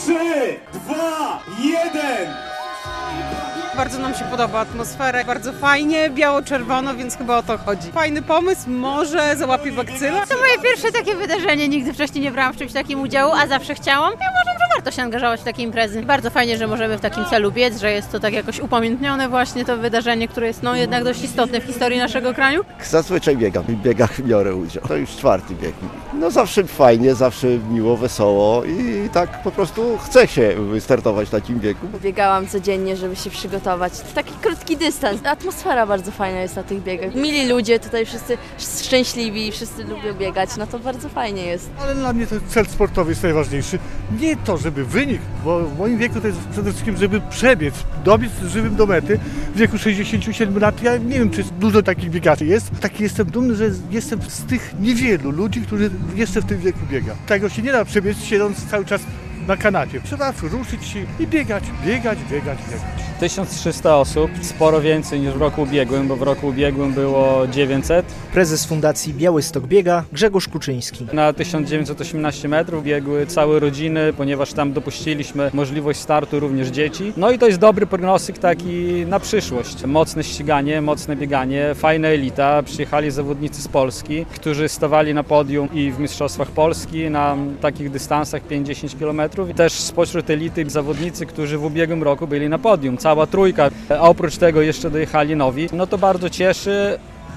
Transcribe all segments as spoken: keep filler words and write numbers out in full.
trzy, dwa, jeden. Bardzo nam się podoba atmosfera, bardzo fajnie, biało-czerwono, więc chyba o to chodzi. Fajny pomysł, może załapie bakcyla. To moje pierwsze takie wydarzenie, nigdy wcześniej nie brałam w czymś takim udziału, a zawsze chciałam. Ja uważam, że warto się angażować w takie imprezy. Bardzo fajnie, że możemy w takim celu biec, że jest to tak jakoś upamiętnione właśnie to wydarzenie, które jest no jednak dość istotne w historii naszego kraju. Zazwyczaj biegam, w biegach biorę udział. To już czwarty bieg. No zawsze fajnie, zawsze miło, wesoło i tak po prostu chce się wystartować w takim biegu. Biegałam codziennie, żeby się przygotować. Taki krótki dystans. Atmosfera bardzo fajna jest na tych biegach. Mili ludzie, tutaj wszyscy szczęśliwi, wszyscy lubią biegać, no to bardzo fajnie jest. Ale dla mnie to cel sportowy jest najważniejszy. Nie to, żeby wynik, bo w moim wieku to jest przede wszystkim, żeby przebiec, dobiec żywym do mety. W wieku sześćdziesięciu siedmiu lat, ja nie wiem, czy dużo takich biegaczy jest. Taki jestem dumny, że jestem z tych niewielu ludzi, którzy jeszcze w tym wieku biega. Tego się nie da przebiec, siedząc cały czas na kanapie. Trzeba ruszyć się i biegać, biegać, biegać, biegać. tysiąc trzysta osób, sporo więcej niż w roku ubiegłym, bo w roku ubiegłym było dziewięćset. Prezes Fundacji Białystok Biega Grzegorz Kuczyński. Na tysiąc dziewięćset osiemnaście metrów biegły całe rodziny, ponieważ tam dopuściliśmy możliwość startu również dzieci. No i to jest dobry prognostyk taki na przyszłość. Mocne ściganie, mocne bieganie, fajna elita. Przyjechali zawodnicy z Polski, którzy stawali na podium i w Mistrzostwach Polski na takich dystansach pięć do dziesięciu kilometrów. I też spośród elity zawodnicy, którzy w ubiegłym roku byli na podium. Cała trójka, a oprócz tego jeszcze dojechali nowi. No to bardzo cieszy.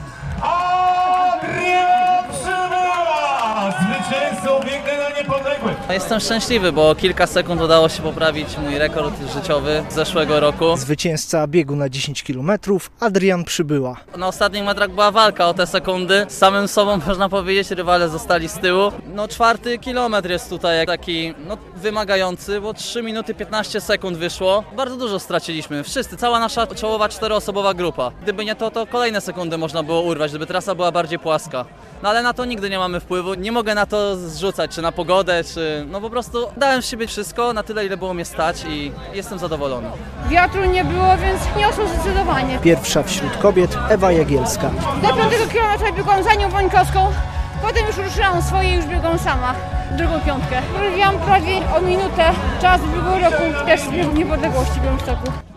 Adrian Przybyła! Zwycięzcą biegu na niepodległość. Jestem szczęśliwy, bo kilka sekund udało się poprawić mój rekord życiowy z zeszłego roku. Zwycięzca biegu na dziesięć kilometrów Adrian Przybyła. Na ostatnich metrach była walka o te sekundy. Z samym sobą można powiedzieć, rywale zostali z tyłu. No czwarty kilometr jest tutaj taki no, wymagający, bo trzy minuty piętnaście sekund wyszło. Bardzo dużo straciliśmy. Wszyscy, cała nasza czołowa czteroosobowa grupa. Gdyby nie to, to kolejne sekundy można było urwać, gdyby trasa była bardziej płaska. No ale na to nigdy nie mamy wpływu. Nie mogę na to zrzucać, czy na pogodę, czy... No po prostu dałem z siebie wszystko na tyle, ile było mnie stać i jestem zadowolony. Wiatru nie było, więc niosło zdecydowanie. Pierwsza wśród kobiet Ewa Jagielska. Do piątego kilometra biegłam za nią Wońkowską, potem już ruszyłam swoje, już biegłam sama, drugą piątkę. Robiłam prawie o minutę czas ubiegłego roku też z Niepodległości w Białymstoku.